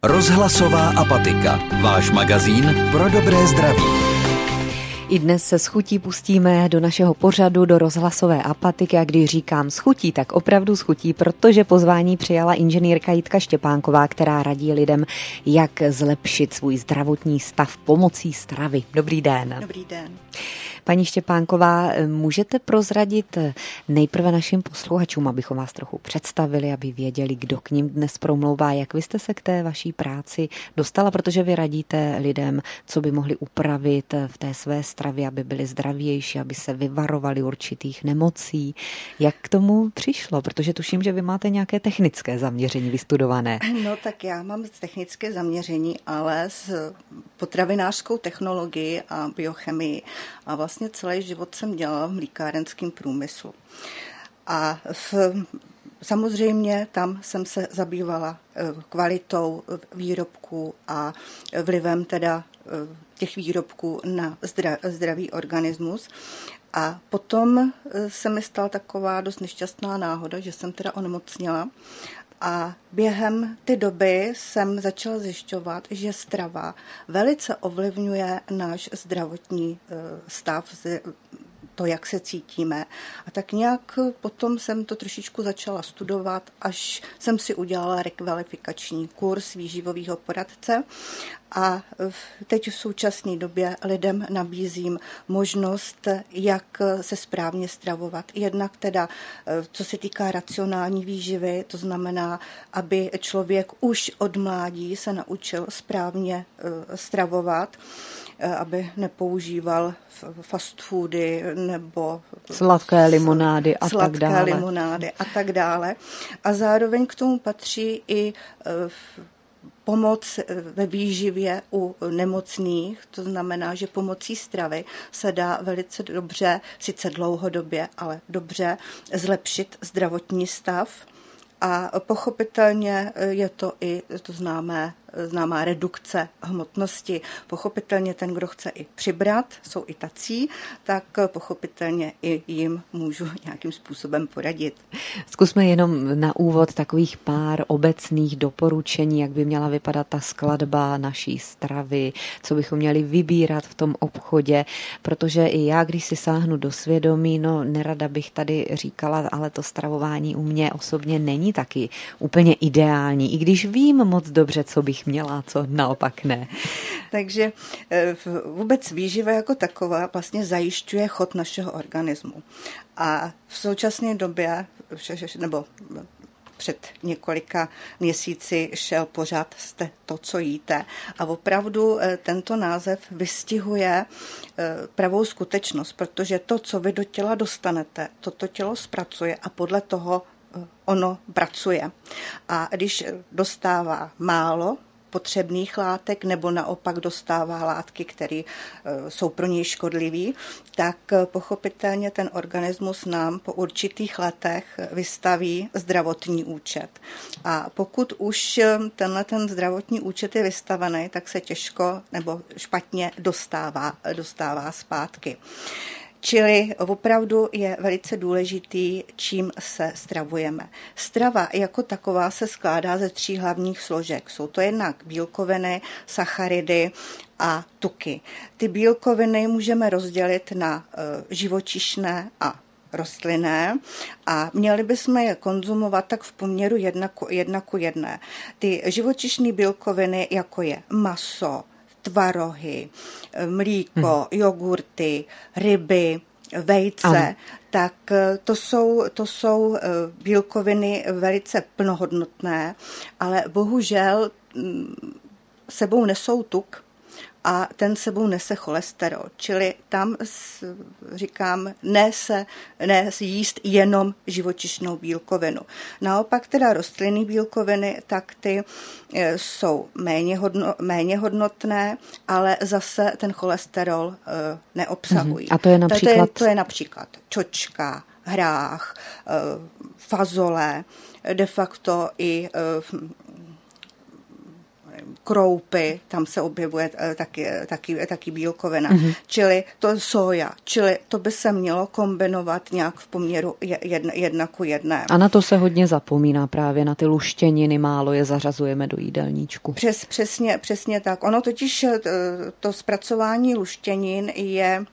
Rozhlasová apatika. Váš magazín pro dobré zdraví. I dnes se s chutí pustíme do našeho pořadu, do rozhlasové apatiky, a když říkám s chutí, tak opravdu s chutí, protože pozvání přijala inženýrka Jitka Štěpánková, která radí lidem, jak zlepšit svůj zdravotní stav pomocí stravy. Dobrý den. Dobrý den. Paní Štěpánková, můžete prozradit nejprve našim posluchačům, abychom vás trochu představili, aby věděli, kdo k nim dnes promlouvá, jak vy jste se k té vaší práci dostala, protože vy radíte lidem, co by mohli upravit v té své stravě, aby byli zdravější, aby se vyvarovali určitých nemocí. Jak k tomu přišlo? Protože tuším, že vy máte nějaké technické zaměření vystudované. No tak já mám technické zaměření, ale s potravinářskou technologii a biochemii. A vlastně celý život jsem dělala v mlékárenském průmyslu. A samozřejmě tam jsem se zabývala kvalitou výrobků a vlivem teda těch výrobků na zdravý organismus. A potom se mi stala taková dost nešťastná náhoda, že jsem teda onemocněla. A během té doby jsem začala zjišťovat, že strava velice ovlivňuje náš zdravotní stav, to, jak se cítíme. A tak nějak potom jsem to trošičku začala studovat, až jsem si udělala rekvalifikační kurz výživového poradce. A teď v současné době lidem nabízím možnost, jak se správně stravovat. Jednak teda, co se týká racionální výživy, to znamená, aby člověk už od mládí se naučil správně stravovat, aby nepoužíval fast foody nebo sladké limonády a tak dále. A zároveň k tomu patří i pomoc ve výživě u nemocných, to znamená, že pomocí stravy se dá velice dobře, sice dlouhodobě, ale dobře zlepšit zdravotní stav. A pochopitelně je to i to známá redukce hmotnosti. Pochopitelně ten, kdo chce i přibrat, jsou i tací, tak pochopitelně i jim můžu nějakým způsobem poradit. Zkusme jenom na úvod takových pár obecných doporučení, jak by měla vypadat ta skladba naší stravy, co bychom měli vybírat v tom obchodě, protože i já, když si sáhnu do svědomí, nerada bych tady říkala, ale to stravování u mě osobně není taky úplně ideální, i když vím moc dobře, co bych měla, co naopak ne. Takže vůbec výživa jako taková vlastně zajišťuje chod našeho organismu. A v současné době, nebo před několika měsíci šel pořad Jste to, co jíte. A opravdu tento název vystihuje pravou skutečnost, protože to, co vy do těla dostanete, toto tělo zpracuje a podle toho ono pracuje. A když dostává málo potřebných látek nebo naopak dostává látky, které jsou pro něj škodlivé, tak pochopitelně ten organismus nám po určitých letech vystaví zdravotní účet. A pokud už ten zdravotní účet je vystavený, tak se těžko nebo špatně dostává zpátky. Čili opravdu je velice důležitý, čím se stravujeme. Strava jako taková se skládá ze 3 hlavních složek. Jsou to jednak bílkoviny, sacharidy a tuky. Ty bílkoviny můžeme rozdělit na živočišné a rostlinné a měli bychom je konzumovat tak v poměru 1:1. Ty živočišné bílkoviny, jako je maso, tvarohy, mlíko, jogurty, ryby, vejce, tak to jsou bílkoviny velice plnohodnotné, ale bohužel sebou nesou tuk a ten sebou nese cholesterol. Čili tam říkám, ne jíst jenom živočišnou bílkovinu. Naopak teda rostlinné bílkoviny, tak ty jsou méně hodnotné, ale zase ten cholesterol neobsahují. A to je například? To je například čočka, hrách, fazole, de facto i kroupy, tam se objevuje taky bílkovina, čili to soja, čili to by se mělo kombinovat nějak v poměru 1:1. A na to se hodně zapomíná, právě na ty luštěniny, málo je zařazujeme do jídelníčku. Přesně tak. Ono totiž to zpracování luštěnin je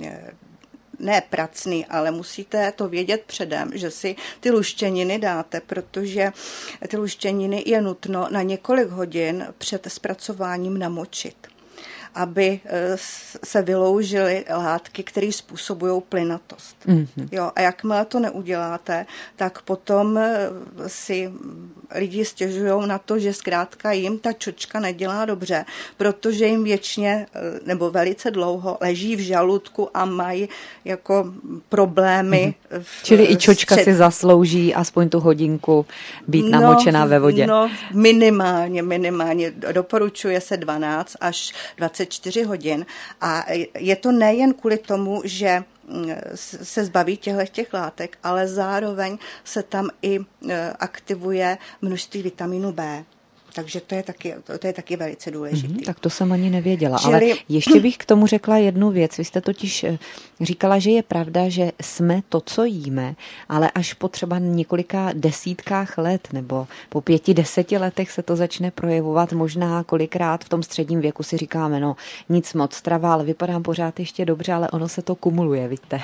ne pracný, ale musíte to vědět předem, že si ty luštěniny dáte, protože ty luštěniny je nutno na několik hodin před zpracováním namočit, aby se vyloužily látky, které způsobují plynatost. Jo, a jakmile to neuděláte, tak potom si lidi stěžují na to, že zkrátka jim ta čočka nedělá dobře, protože jim věčně nebo velice dlouho leží v žaludku a mají jako problémy. Čili i čočka si zaslouží aspoň tu hodinku být namočená ve vodě. No, minimálně. Doporučuje se 12 až 24 hodin. A je to nejen kvůli tomu, že se zbaví těch látek, ale zároveň se tam i aktivuje množství vitamínu B. Takže to je taky velice důležité. Tak to jsem ani nevěděla. Ale ještě bych k tomu řekla jednu věc. Vy jste totiž říkala, že je pravda, že jsme to, co jíme, ale až po třeba několika desítkách let nebo po 5-10 letech se to začne projevovat. Možná kolikrát v tom středním věku si říkáme, no nic moc, strava, ale vypadám pořád ještě dobře, ale ono se to kumuluje, vidíte.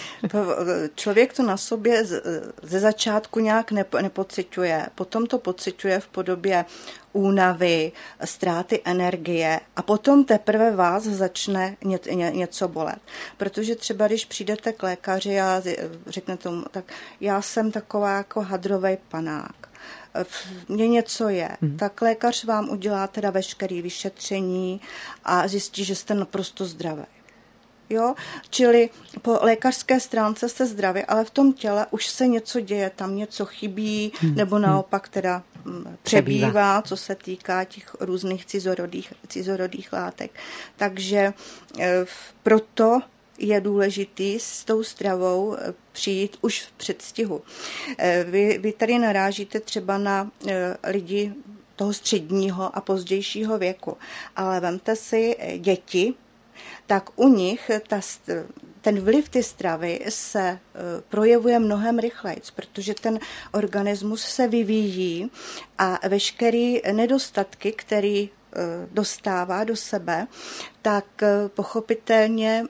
Člověk to na sobě ze začátku nějak nepociťuje, potom to pociťuje v podobě únavy, ztráty energie a potom teprve vás začne něco bolet. Protože třeba když přijdete k lékaři a řeknete mu, tak já jsem taková jako hadrovej panák, mně něco je, tak lékař vám udělá teda veškeré vyšetření a zjistí, že jste naprosto zdravý. Jo? Čili po lékařské stránce jste zdraví, ale v tom těle už se něco děje, tam něco chybí, nebo naopak teda přebývá, co se týká těch různých cizorodých látek. Takže proto je důležitý s tou stravou přijít už v předstihu. Vy tady narážíte třeba na lidi toho středního a pozdějšího věku, ale vemte si děti, tak u nich ten vliv ty stravy se projevuje mnohem rychleji, protože ten organismus se vyvíjí a veškeré nedostatky, který dostává do sebe, tak pochopitelně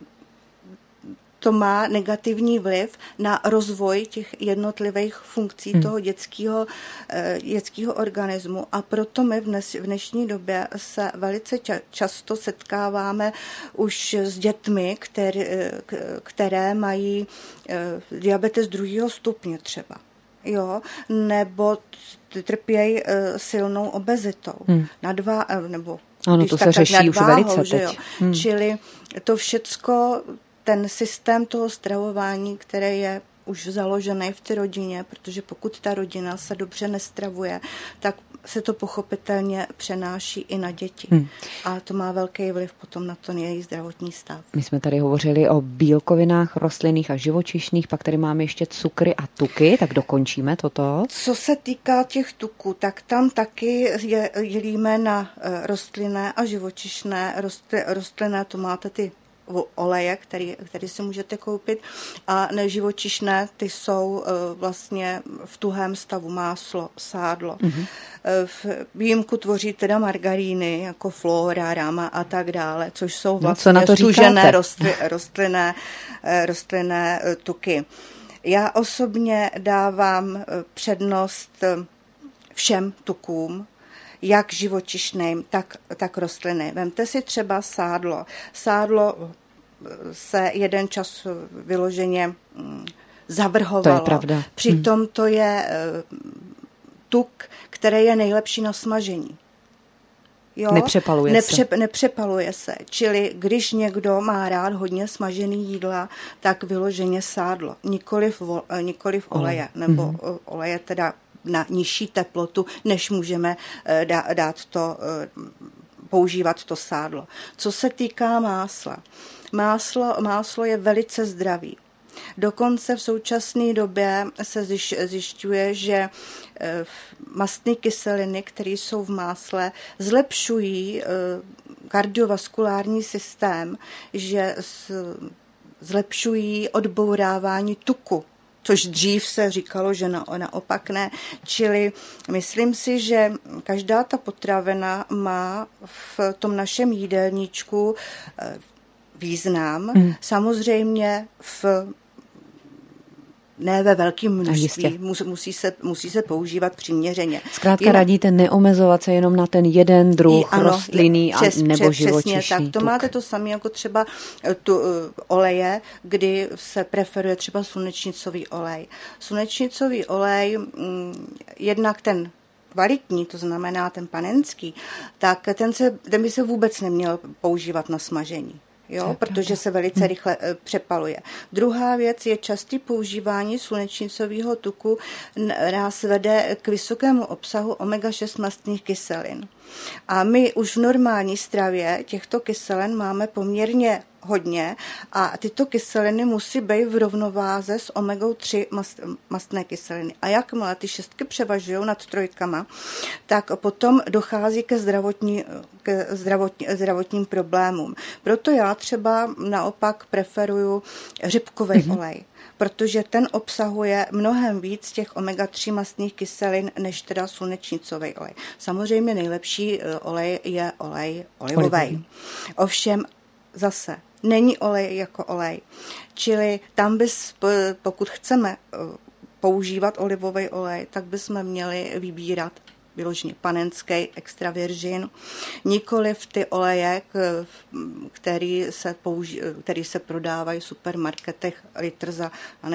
to má negativní vliv na rozvoj těch jednotlivých funkcí toho dětského organismu a proto my v dnešní době se velice často setkáváme už s dětmi, které mají diabetes 2. stupně třeba. Jo, nebo trpějí silnou obezitou. Ano, to se řeší už velice teď. Čili to všecko, ten systém toho stravování, který je už založený v té rodině, protože pokud ta rodina se dobře nestravuje, tak se to pochopitelně přenáší i na děti. A to má velký vliv potom na to jejich zdravotní stav. My jsme tady hovořili o bílkovinách rostlinných a živočišných, pak tady máme ještě cukry a tuky, tak dokončíme toto. Co se týká těch tuků, tak tam taky dělíme na rostlinné a živočišné. Rostlinné to máte ty oleje, který si můžete koupit, a neživočišné, ty jsou vlastně v tuhém stavu maso, sádlo. Výjimku tvoří teda margaríny, jako Flora, Rama a tak dále, což jsou vlastně stužené rostlinné tuky. Já osobně dávám přednost všem tukům, jak živočišným, tak rostliny. Vemte si třeba sádlo. Sádlo se jeden čas vyloženě zavrhovalo. To je pravda. Přitom to je tuk, který je nejlepší na smažení. Jo? Nepřepaluje se. Čili když někdo má rád hodně smažený jídla, tak vyloženě sádlo. Nikoliv oleje. Nebo oleje teda na nižší teplotu, než můžeme používat to sádlo. Co se týká másla. Máslo je velice zdravý. Dokonce v současné době se zjišťuje, že mastné kyseliny, které jsou v másle, zlepšují kardiovaskulární systém, že zlepšují odbourávání tuku, což dřív se říkalo, že naopak ne. Čili myslím si, že každá ta potravina má v tom našem jídelníčku význam. Samozřejmě ne ve velkém množství, musí se používat přiměřeně. Zkrátka radíte neomezovat se jenom na ten jeden druh rostlinný nebo živočišný. Přesně tak, to máte to samé jako třeba tu oleje, kdy se preferuje třeba slunečnicový olej. Slunečnicový olej, jednak ten kvalitní, to znamená ten panenský, tak ten by se vůbec neměl používat na smažení. Jo, protože se velice rychle přepaluje. Druhá věc je časté používání slunečnicového tuku nás vede k vysokému obsahu omega-6 mastných kyselin. A my už v normální stravě těchto kyselin máme poměrně hodně a tyto kyseliny musí být v rovnováze s omegou-3 mastné kyseliny. A jakmile ty 6 převažují nad 3, tak potom dochází ke zdravotním problémům. Proto já třeba naopak preferuju řepkový olej, protože ten obsahuje mnohem víc těch omega-3 mastných kyselin, než teda slunečnicový olej. Samozřejmě nejlepší olej je olej olivový. Ovšem zase není olej jako olej. Čili tam pokud chceme používat olivový olej, tak bychom měli vybírat vyloženě panenský extra virgin, nikoliv ty oleje, který se prodávají v supermarketech litr za,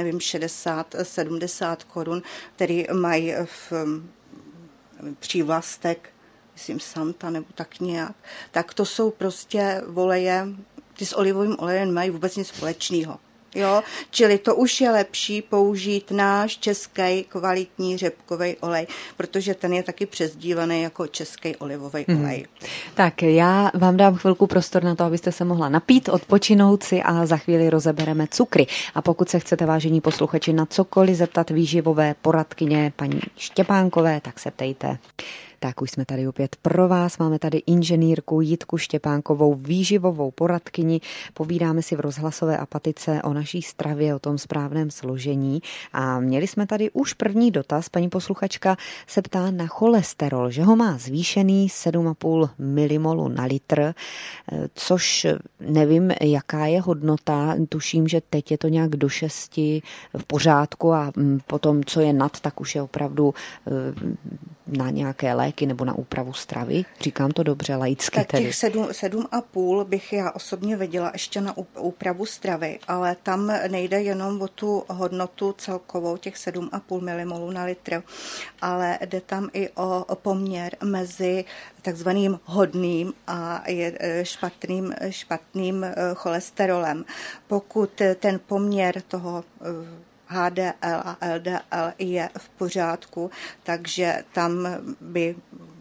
60-70 korun, který mají v přívlastek, myslím Santa nebo tak nějak, tak to jsou prostě oleje, ty s olivovým olejem nemají vůbec nic společného. Jo? Čili to už je lepší použít náš český kvalitní řepkový olej, protože ten je taky přezdívaný jako český olivový olej. Tak já vám dám chvilku prostor na to, abyste se mohla napít, odpočinout si a za chvíli rozebereme cukry. A pokud se chcete, vážení posluchači, na cokoliv zeptat výživové poradkyně paní Štěpánkové, tak se ptejte. Tak už jsme tady opět pro vás. Máme tady inženýrku Jitku Štěpánkovou, výživovou poradkyni. Povídáme si v rozhlasové apatice o naší stravě, o tom správném složení. A měli jsme tady už první dotaz. Paní posluchačka se ptá na cholesterol, že ho má zvýšený 7,5 milimolu na litr, což nevím, jaká je hodnota. Tuším, že teď je to nějak do 6 v pořádku a potom, co je nad, tak už je opravdu na nějaké léky nebo na úpravu stravy. Říkám to dobře, laicky tak tedy. Těch 7,5 bych já osobně viděla ještě na úpravu stravy, ale tam nejde jenom o tu hodnotu celkovou, těch 7,5 milimolů na litr, ale jde tam i o poměr mezi takzvaným hodným a špatným cholesterolem. Pokud ten poměr toho HDL a LDL je v pořádku, takže tam by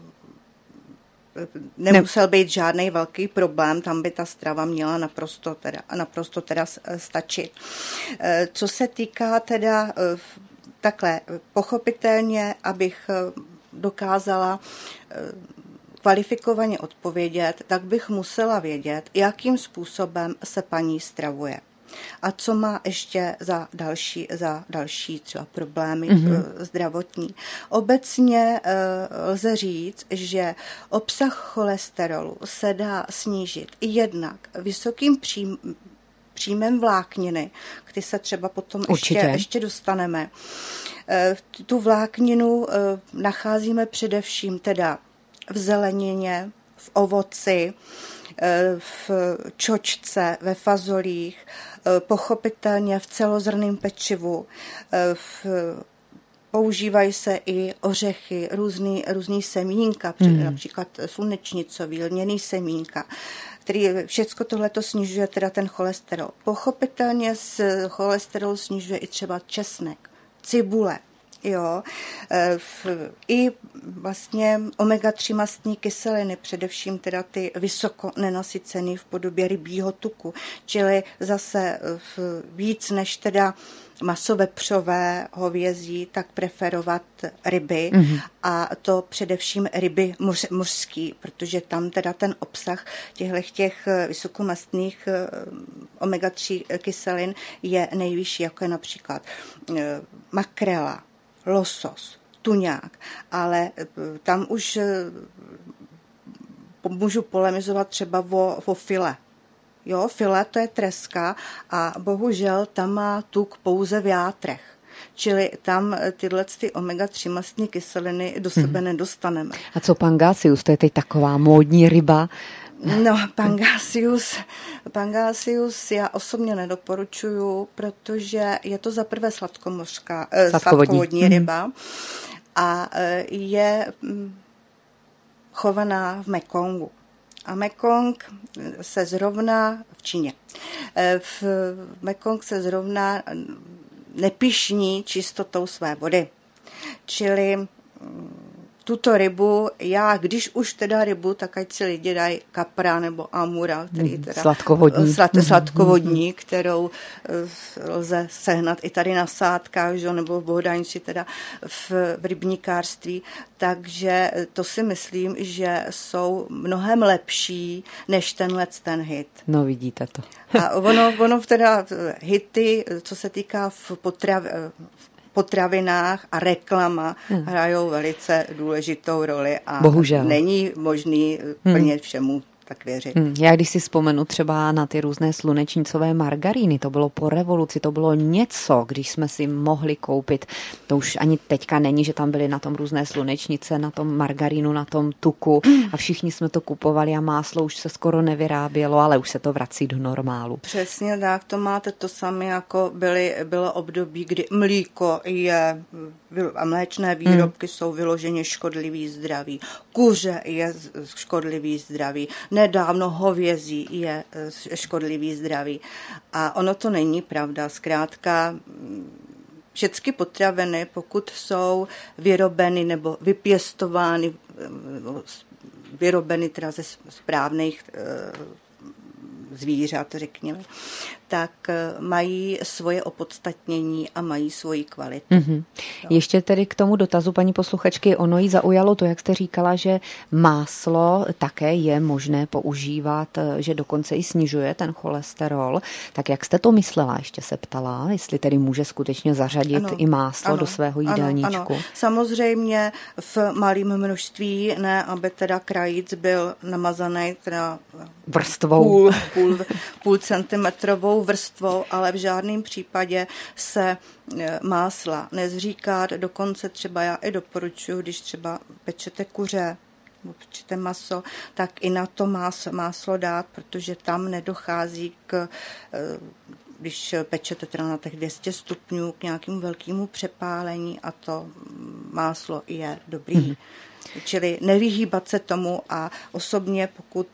nemusel být žádný velký problém, tam by ta strava měla naprosto teda stačit. Co se týká teda takhle, pochopitelně, abych dokázala kvalifikovaně odpovědět, tak bych musela vědět, jakým způsobem se paní stravuje. A co má ještě za další třeba problémy zdravotní. Obecně lze říct, že obsah cholesterolu se dá snížit jednak vysokým příjmem vlákniny, který se třeba potom ještě dostaneme. Tu vlákninu nacházíme především teda v zelenině, v ovoci, v čočce, ve fazolích, pochopitelně v celozrnném pečivu, používají se i ořechy, různý semínka, například slunečnicový, lněný semínka, který všecko tohleto snižuje teda ten cholesterol. Pochopitelně cholesterol snižuje i třeba česnek, cibule. Jo, i vlastně omega-3 mastní kyseliny, především teda ty vysoko nenasycené v podobě rybího tuku, čili zase víc než teda maso vepřové, hovězí, tak preferovat ryby a to především ryby mořský, protože tam teda ten obsah těch vysokomastných omega-3 kyselin je nejvyšší, jako je například makrela, losos, tuňák, ale tam už můžu polemizovat třeba o file. Jo, file to je treska a bohužel tam má tuk pouze v játrech. Čili tam tyhle omega-3 mastní kyseliny do sebe nedostaneme. A co pangasius? To je teď taková módní ryba. No, pangasius já osobně nedoporučuju, protože je to zaprvé sladkovodní ryba a je chovaná v Mekongu. A Mekong se zrovna v Číně. Mekong se zrovna nepyšní čistotou své vody. Čili tuto rybu, když už teda rybu, tak ať si lidi dají kapra nebo amura, který teda sladkovodní, kterou lze sehnat i tady na sádkách, nebo v Bohdaňči, teda v rybníkářství. Takže to si myslím, že jsou mnohem lepší než ten hit. No vidíte to. A ono teda hity, co se týká v potravinách a reklama hrajou velice důležitou roli a bohužel není možný plně všemu tak věřit. Já když si vzpomenu třeba na ty různé slunečnicové margaríny, to bylo po revoluci, to bylo něco, když jsme si mohli koupit, to už ani teďka není, že tam byly na tom různé slunečnice, na tom margarínu, na tom tuku a všichni jsme to kupovali a máslo už se skoro nevyrábělo, ale už se to vrací do normálu. Přesně tak, to máte to samé, jako bylo období, kdy mlíko je a mléčné výrobky jsou vyloženě škodlivý zdraví. Kuře je škodlivý zdraví. Nedávno hovězí je škodlivý zdraví. A ono to není pravda. Zkrátka všechny potraviny, pokud jsou vyrobeny nebo vypěstovány, vyrobeny teda ze správných zvířat, řekněme, tak mají svoje opodstatnění a mají svoji kvalitu. Ještě tedy k tomu dotazu paní posluchačky, ono jí zaujalo to, jak jste říkala, že máslo také je možné používat, že dokonce i snižuje ten cholesterol. Tak jak jste to myslela, ještě se ptala, jestli tedy může skutečně zařadit i máslo do svého jídelníčku? Ano. Samozřejmě v malém množství, ne aby teda krajíc byl namazaný teda vrstvou. Půl centimetrovou vrstvou, ale v žádném případě se másla nezříkat. Dokonce třeba já i doporučuji, když třeba pečete kuře nebo pečete maso, tak i na to máslo dát, protože tam nedochází když pečete teda na těch 200 stupňů k nějakému velkému přepálení a to máslo je dobrý. Čili nevyhýbat se tomu a osobně, pokud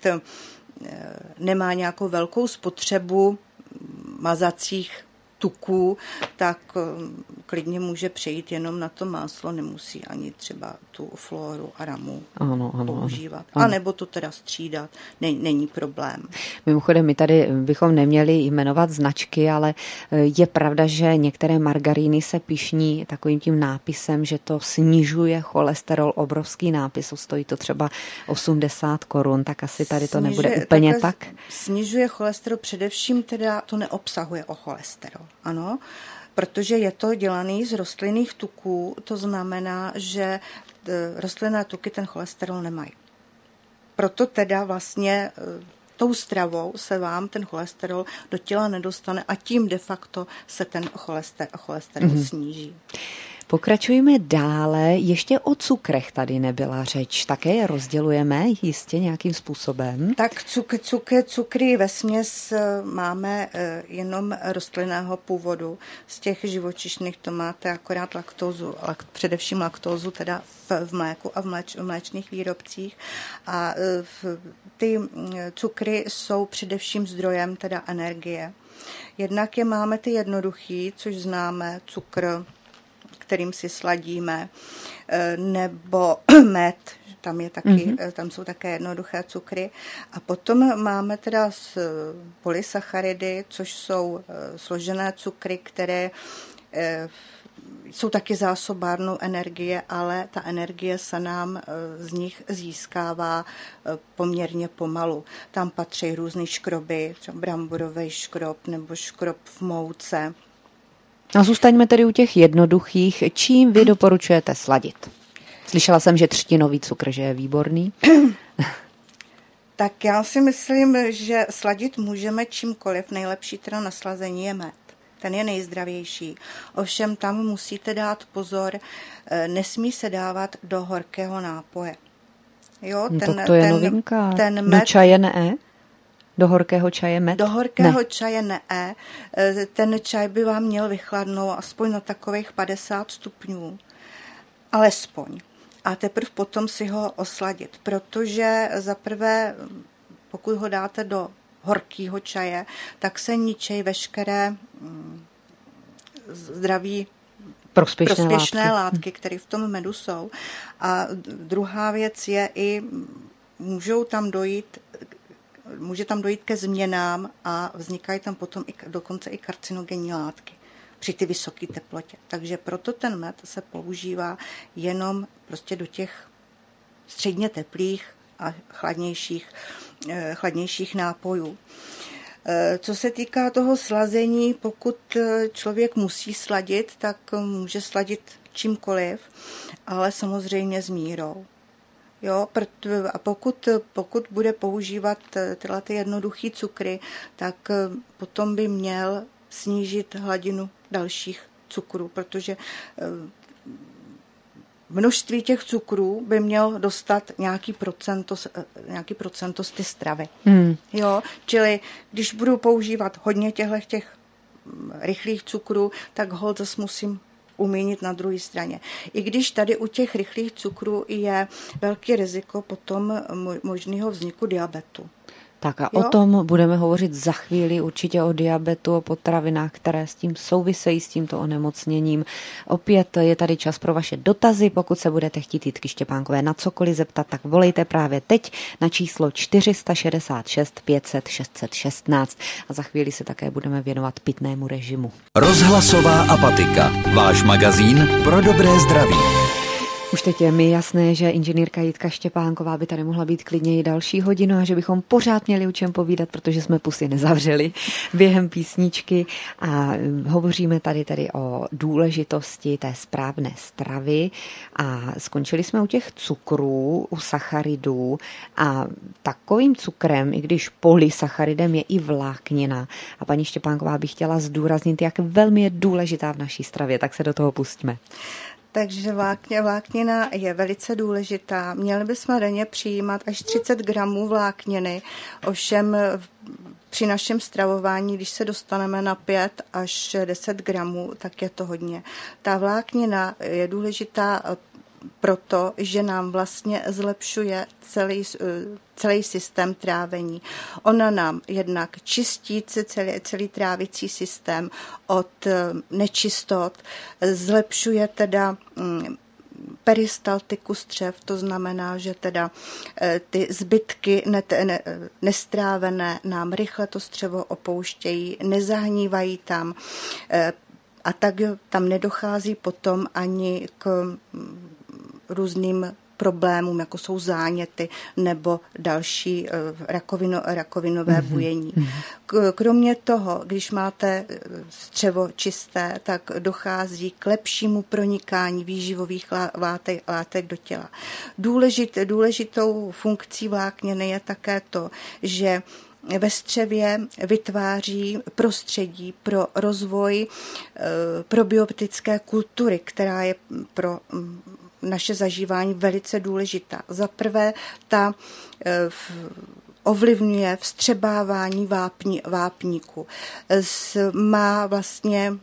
nemá nějakou velkou spotřebu mazacích tuků, tak klidně může přejít jenom na to máslo, nemusí ani třeba tu floru a ramu používat. A nebo to teda střídat, není problém. Mimochodem, my tady bychom neměli jmenovat značky, ale je pravda, že některé margaríny se pyšní takovým tím nápisem, že to snižuje cholesterol, obrovský nápis, stojí to třeba 80 korun, tak asi tady to nebude úplně tak. Snižuje cholesterol, především teda to neobsahuje o cholesterol. Ano, protože je to dělaný z rostlinných tuků, to znamená, že rostlinné tuky ten cholesterol nemají. Proto teda vlastně tou stravou se vám ten cholesterol do těla nedostane a tím de facto se ten cholesterol sníží. Pokračujeme dále. Ještě o cukrech tady nebyla řeč. Také je rozdělujeme jistě nějakým způsobem? Tak cukry vesměs máme jenom rostlinného původu. Z těch živočišných to máte akorát laktózu, především laktózu teda v mléku a v mléčných výrobcích. A ty cukry jsou především zdrojem teda energie. Jednak máme ty jednoduchý, což známe, cukr, kterým si sladíme, nebo med, tam jsou také jednoduché cukry. A potom máme teda polysacharidy, což jsou složené cukry, které jsou taky zásobárnou energie, ale ta energie se nám z nich získává poměrně pomalu. Tam patří různý škroby, třeba bramborový škrob nebo škrob v mouce. A zůstaňme tedy u těch jednoduchých. Čím vy doporučujete sladit? Slyšela jsem, že třtinový cukr, že je výborný. Tak já si myslím, že sladit můžeme čímkoliv. Nejlepší teda na slazení je med. Ten je nejzdravější. Ovšem tam musíte dát pozor, nesmí se dávat do horkého nápoje. Jo, to je novinka. Do čaje ne? Do horkého čaje med? Do horkého čaje ne. Ten čaj by vám měl vychladnout aspoň na takových 50 stupňů. Alespoň. A teprve potom si ho osladit, protože zaprvé, pokud ho dáte do horkého čaje, tak se ničí veškeré zdraví prospěšné látky, které v tom medu jsou. A druhá věc je i, může tam dojít ke změnám a vznikají tam potom dokonce i karcinogenní látky při ty vysoké teplotě. Takže proto ten med se používá jenom prostě do těch středně teplých a chladnějších nápojů. Co se týká toho slazení, pokud člověk musí sladit, tak může sladit čímkoliv, ale samozřejmě s mírou. Jo, a pokud bude používat tyhle ty jednoduché cukry, tak potom by měl snížit hladinu dalších cukrů, protože množství těch cukrů by měl dostat nějaký procento z ty stravy. Jo, čili když budu používat hodně těch rychlých cukrů, tak holt zase musím umírnit na druhé straně. I když tady u těch rychlých cukrů je velké riziko potom možného vzniku diabetu. Tak a o tom budeme hovořit za chvíli, určitě o diabetu, o potravinách, které s tím souvisejí, s tímto onemocněním. Opět je tady čas pro vaše dotazy, pokud se budete chtít Jitky Štěpánkové na cokoliv zeptat, tak volejte právě teď na číslo 466 500 616 a za chvíli se také budeme věnovat pitnému režimu. Rozhlasová apatika, váš magazín pro dobré zdraví. Už teď je mi jasné, že inženýrka Jitka Štěpánková by tady mohla být klidně i další hodinu a že bychom pořád měli o čem povídat, protože jsme pusy nezavřeli během písničky a hovoříme tady o důležitosti té správné stravy a skončili jsme u těch cukrů, u sacharidů a takovým cukrem, i když polysacharidem je i vláknina. A paní Štěpánková by chtěla zdůraznit, jak velmi je důležitá v naší stravě, tak se do toho pustíme. Takže vláknina je velice důležitá. Měli bychom denně přijímat až 30 gramů vlákniny, ovšem při našem stravování, když se dostaneme na 5 až 10 gramů, tak je to hodně. Ta vláknina je důležitá proto, že nám vlastně zlepšuje celý systém trávení. Ona nám jednak čistí celý trávicí systém od nečistot, zlepšuje teda peristaltiku střev, to znamená, že teda ty zbytky nestrávené nám rychle to střevo opouštějí, nezahnívají tam a tak tam nedochází potom ani k různým problémům, jako jsou záněty nebo další rakovinové bujení. Kromě toho, když máte střevo čisté, tak dochází k lepšímu pronikání výživových látek do těla. Důležitou funkcí vlákniny je také to, že ve střevě vytváří prostředí pro rozvoj probiotické kultury, která je pro naše zažívání velice důležitá. Za prvé, ta ovlivňuje vstřebávání vápníku. Má vlastně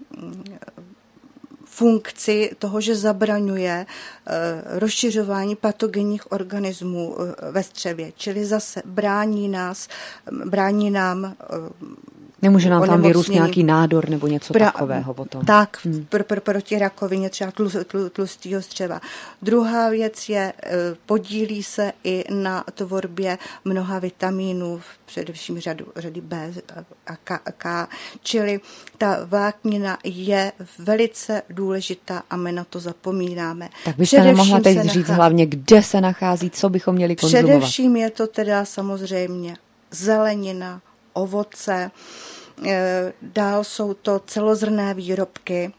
funkci toho, že zabraňuje rozšiřování patogenních organismů ve střevě, čili zase brání nám Nemůže nám tam vyrůst nějaký nádor nebo něco takového potom. Tak, proti rakovině třeba tlustého střeva. Druhá věc je, podílí se i na tvorbě mnoha vitamínů, především řady B a K, čili ta vláknina je velice důležitá a my na to zapomínáme. Tak byste nemohla teď říct hlavně, kde se nachází, co bychom měli konzumovat? Především je to teda samozřejmě zelenina, ovoce, dál jsou to celozrnné výrobky,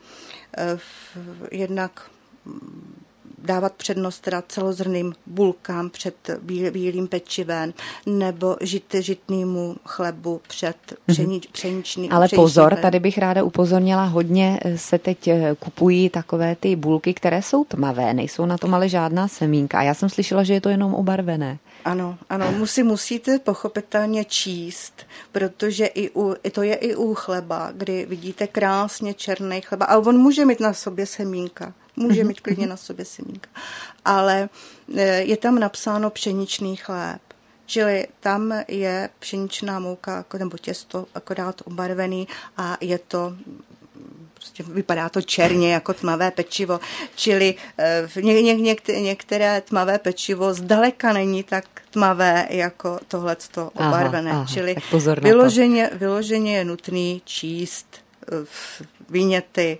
jednak dávat přednost teda celozrnným bulkám před bílým pečivem nebo žitnému chlebu před pšeničným. Ale pozor, tady bych ráda upozornila, hodně se teď kupují takové ty bulky, které jsou tmavé, nejsou na tom ale žádná semínka. A já jsem slyšela, že je to jenom obarvené. Ano, musíte pochopitelně číst, protože to je i u chleba, kdy vidíte krásně černý chleba, ale on může mít na sobě semínka. Může mít klidně na sobě semínka. Ale je tam napsáno pšeničný chléb. Čili tam je pšeničná mouka nebo těsto akorát obarvený a je to prostě vypadá to černě jako tmavé pečivo. Čili některé tmavé pečivo zdaleka není tak tmavé jako tohleto obarvené. Čili vyloženě je nutný číst výněty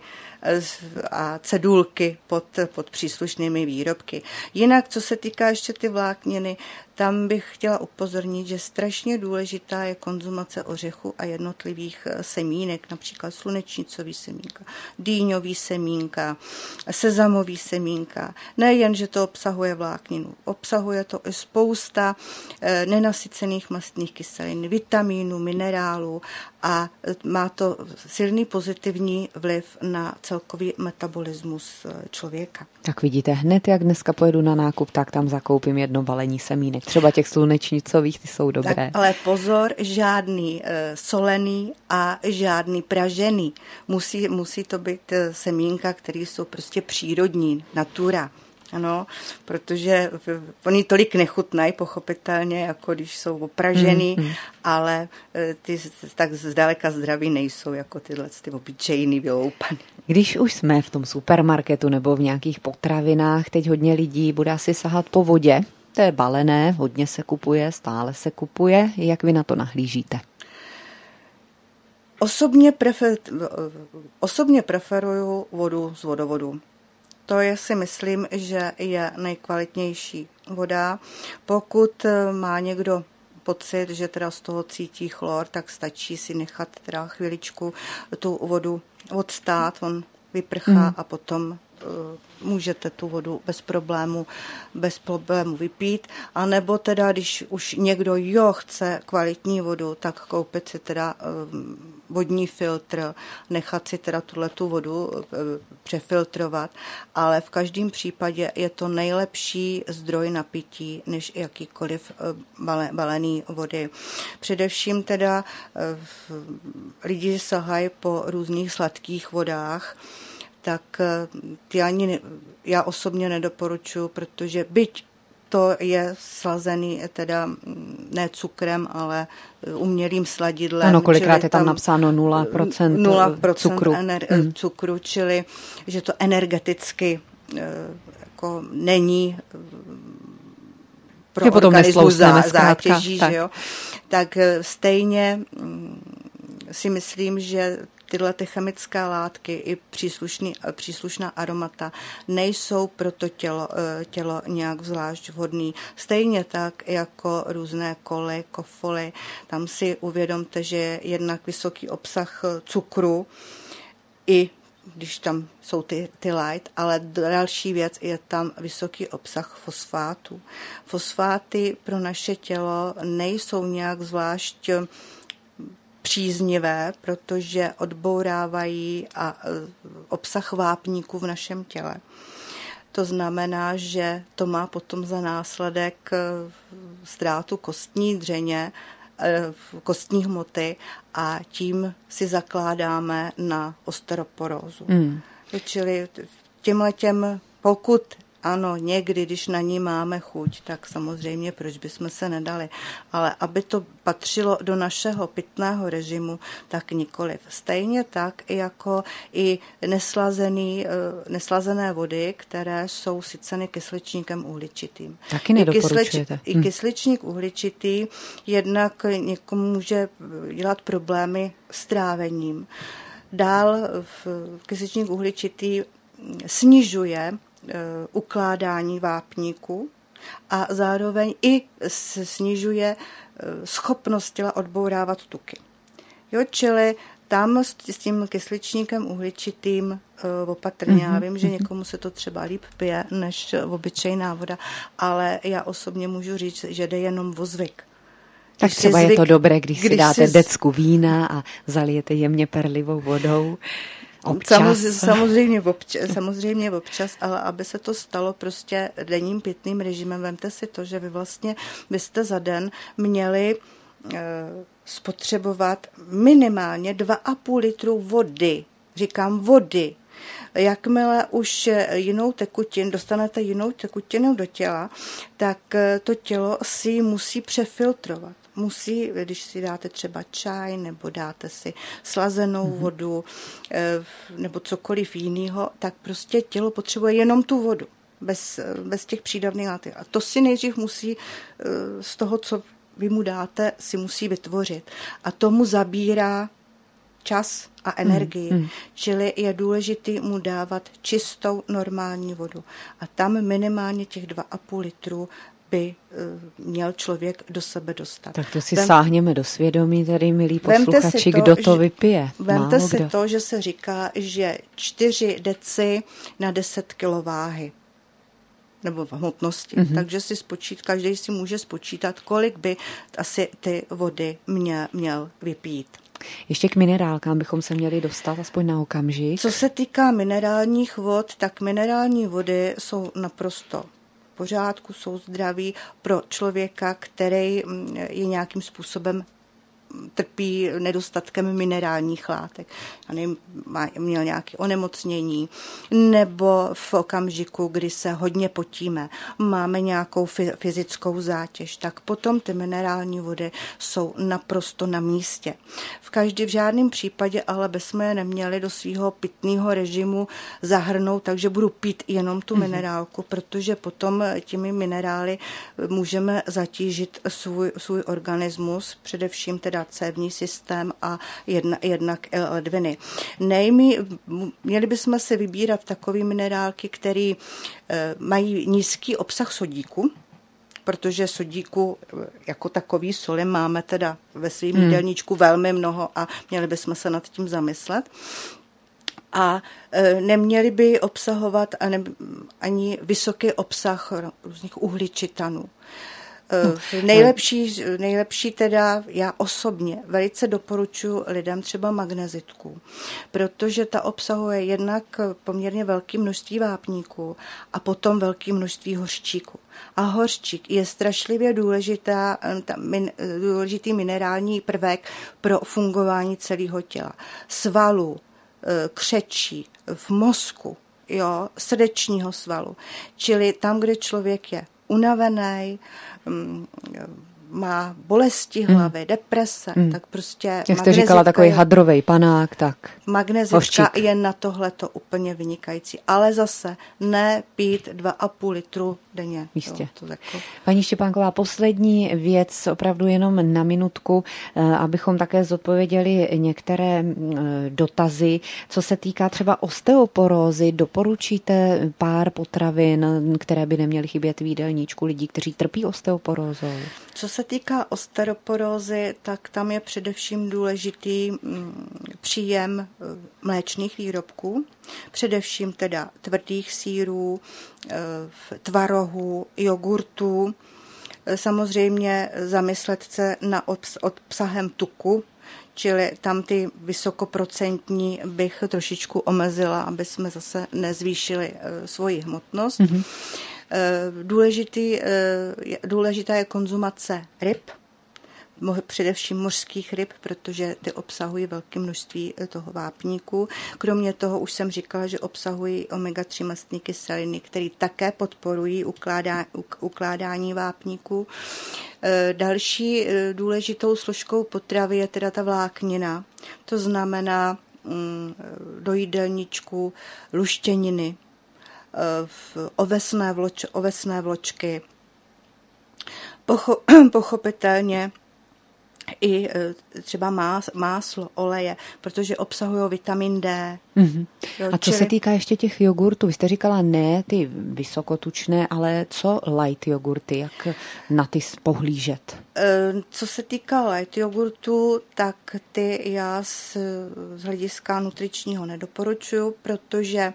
a cedulky pod příslušnými výrobky. Jinak, co se týká ještě ty vlákniny, tam bych chtěla upozornit, že strašně důležitá je konzumace ořechu a jednotlivých semínek, například slunečnicový semínka, dýňový semínka, sezamový semínka. Nejen, že to obsahuje vlákninu, obsahuje to i spousta nenasycených mastných kyselin, vitamínů, minerálů a má to silný pozitivní vliv na celkový metabolismus člověka. Tak vidíte, hned jak dneska pojedu na nákup, tak tam zakoupím jedno balení semínek. Třeba těch slunečnicových, ty jsou dobré. Tak, ale pozor, žádný solený a žádný pražený. Musí to být semínka, které jsou prostě přírodní, natura. Ano, protože oni tolik nechutnají, pochopitelně, jako když jsou opražený, ale ty tak zdaleka zdraví nejsou, jako ty obyčejný vyloupaný. Když už jsme v tom supermarketu nebo v nějakých potravinách, teď hodně lidí bude asi sahat po vodě. To je balené, hodně se kupuje, stále se kupuje. Jak vy na to nahlížíte? Osobně preferuju vodu z vodovodu. To si myslím, že je nejkvalitnější voda. Pokud má někdo pocit, že teda z toho cítí chlor, tak stačí si nechat teda chviličku tu vodu odstát, on vyprchá a potom můžete tu vodu bez problému vypít, a nebo teda, když už někdo chce kvalitní vodu, tak koupit si teda vodní filtr, nechat si teda tu vodu přefiltrovat, ale v každém případě je to nejlepší zdroj na pití, než jakýkoliv balený vody. Především teda lidi sahají po různých sladkých vodách, tak já osobně nedoporučuji, protože byť to je slazený teda ne cukrem, ale umělým sladidlem. Ano, kolikrát je tam napsáno 0% cukru. Cukru, čili že to energeticky jako není pro organismus zátěží, že jo? Tak stejně si myslím, že tyhle ty chemické látky i příslušná aromata nejsou pro to tělo nějak zvlášť vhodný. Stejně tak jako různé koly, kofoly. Tam si uvědomte, že je jednak vysoký obsah cukru, i když tam jsou ty light, ale další věc je tam vysoký obsah fosfátů. Fosfáty pro naše tělo nejsou nějak zvlášť příznivé, protože odbourávají obsah vápníků v našem těle. To znamená, že to má potom za následek ztrátu kostní dřeně, kostní hmoty, a tím si zakládáme na osteoporózu. Čili pokud Ano, někdy, když na ní máme chuť, tak samozřejmě proč bychom se nedali. Ale aby to patřilo do našeho pitného režimu, tak nikoliv. Stejně tak jako i neslazené vody, které jsou syceny kysličníkem uhličitým. Taky nedoporučujete. I kysličník uhličitý jednak někomu může dělat problémy s trávením. Dál kysličník uhličitý snižuje ukládání vápníku a zároveň i snižuje schopnost těla odbourávat tuky. Jo, čili tam s tím kysličníkem uhličitým opatrně. Já vím, že někomu se to třeba líp pije než obyčejná voda, ale já osobně můžu říct, že jde jenom o zvyk. Tak třeba je to dobré, když si dáte decku vína a zalijete jemně perlivou vodou. Občas. Samozřejmě občas, ale aby se to stalo prostě denním pitným režimem, vemte si to, že vy vlastně byste za den měli spotřebovat minimálně 2,5 litru vody. Říkám vody. Jakmile už dostanete jinou tekutinu do těla, tak to tělo si musí přefiltrovat. Musí, když si dáte třeba čaj nebo dáte si slazenou vodu nebo cokoliv jiného, tak prostě tělo potřebuje jenom tu vodu, bez těch přídavných látek. A to si nejdřív musí z toho, co vy mu dáte, si musí vytvořit. A tomu zabírá čas a energii. Čili je důležité mu dávat čistou normální vodu. A tam minimálně těch 2,5 litru by měl člověk do sebe dostat. Tak to si sáhněme do svědomí, tady milí posluchači, kdo to vypije. Vemte si to, že se říká, že 4 deci na 10 kg váhy nebo v hmotnosti. Takže si každý si může spočítat, kolik by asi ty vody měl vypít. Ještě k minerálkám bychom se měli dostat aspoň na okamžik. Co se týká minerálních vod, tak minerální vody jsou naprosto v pořádku, jsou zdraví pro člověka, který je nějakým způsobem trpí nedostatkem minerálních látek. Měl nějaké onemocnění, nebo v okamžiku, kdy se hodně potíme, máme nějakou fyzickou zátěž, tak potom ty minerální vody jsou naprosto na místě. V žádném případě ale bychom je neměli do svého pitného režimu zahrnout, takže budu pít jenom tu minerálku, protože potom těmi minerály můžeme zatížit svůj organismus, především teda cévní systém a jednak ledviny. Měli bychom si vybírat takové minerálky, které mají nízký obsah sodíku, protože sodíku jako takový soli máme teda ve svém jídelníčku velmi mnoho a měli bychom se nad tím zamyslet. A neměli by obsahovat ani vysoký obsah různých uhličitanů. Nejlepší teda já osobně velice doporučuji lidem třeba magnezitku, protože ta obsahuje jednak poměrně velké množství vápníků a potom velké množství hořčíku. A hořčík je strašlivě důležitý minerální prvek pro fungování celého těla. Svalů, křečí, v mozku, srdečního svalu. Čili tam, kde člověk je unavený, má bolesti hlavy, deprese, tak prostě jak jste říkala, takový hadrovej panák, tak magnezitka je na tohleto úplně vynikající. Ale zase ne pít 2,5 litru denně. Jistě. Paní Štěpánková, poslední věc, opravdu jenom na minutku, abychom také zodpověděli některé dotazy. Co se týká třeba osteoporózy, doporučíte pár potravin, které by neměly chybět v jídelníčku lidí, kteří trpí osteoporózou? Co se týká osteoporózy, tak tam je především důležitý příjem mléčných výrobků, především teda tvrdých sýrů, tvarohů, jogurtů. Samozřejmě zamyslet se na obsahem tuku, čili tam ty vysokoprocentní bych trošičku omezila, aby jsme zase nezvýšili svoji hmotnost. Důležitá je konzumace ryb, především mořských ryb, protože ty obsahují velké množství toho vápníku. Kromě toho už jsem říkala, že obsahují omega-3 mastné kyseliny, které také podporují ukládání vápníku. Další důležitou složkou potravy je teda ta vláknina. To znamená do jídelníčku luštěniny, ovesné vločky, pochopitelně i třeba máslo, oleje, protože obsahují vitamin D. Mm-hmm. A co se týká ještě těch jogurtů, vy jste říkala ne ty vysokotučné, ale co light jogurty, jak na ty pohlížet? Co se týká light jogurtu, tak ty já z hlediska nutričního nedoporučuju, protože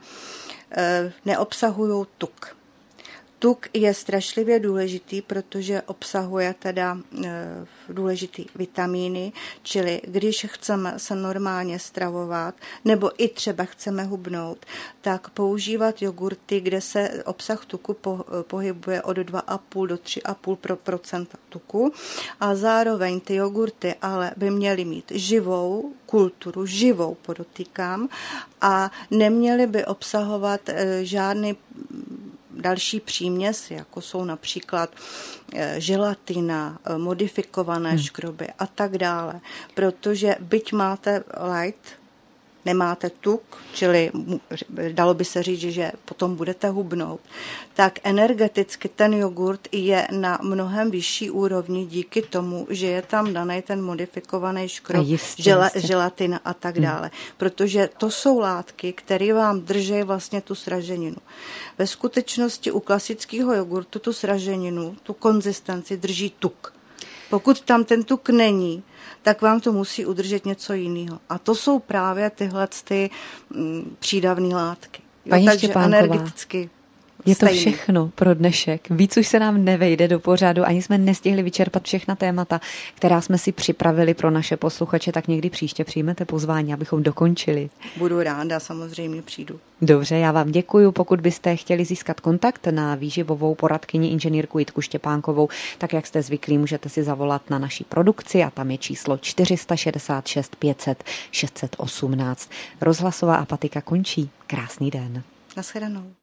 neobsahují tuk. Tuk je strašlivě důležitý, protože obsahuje teda důležitý vitamíny, čili když chceme se normálně stravovat, nebo i třeba chceme hubnout, tak používat jogurty, kde se obsah tuku pohybuje od 2,5 do 3,5% tuku a zároveň ty jogurty ale by měly mít živou kulturu, živou podotýkám, a neměly by obsahovat žádný další příměsi, jako jsou například želatina, modifikované škroby a tak dále. Protože byť máte light, nemáte tuk, čili dalo by se říct, že potom budete hubnout, tak energeticky ten jogurt je na mnohem vyšší úrovni díky tomu, že je tam daný ten modifikovaný škrob, želatina a tak dále. Protože to jsou látky, které vám drží vlastně tu sraženinu. Ve skutečnosti u klasického jogurtu tu sraženinu, tu konzistenci drží tuk. Pokud tam ten tuk není, tak vám to musí udržet něco jiného. A to jsou právě tyhle přídavné látky. Paní Takže Štěpánková, energeticky je to stejný. všechno pro dnešek. Víc už se nám nevejde do pořadu, ani jsme nestihli vyčerpat všechna témata, která jsme si připravili pro naše posluchače, tak někdy příště přijmete pozvání, abychom dokončili. Budu ráda, samozřejmě přijdu. Dobře, já vám děkuju. Pokud byste chtěli získat kontakt na výživovou poradkyni inženýrku Jitku Štěpánkovou, tak jak jste zvyklí, můžete si zavolat na naší produkci a tam je číslo 466 500 618. Rozhlasová apatika končí. Krásný den. Nashledanou.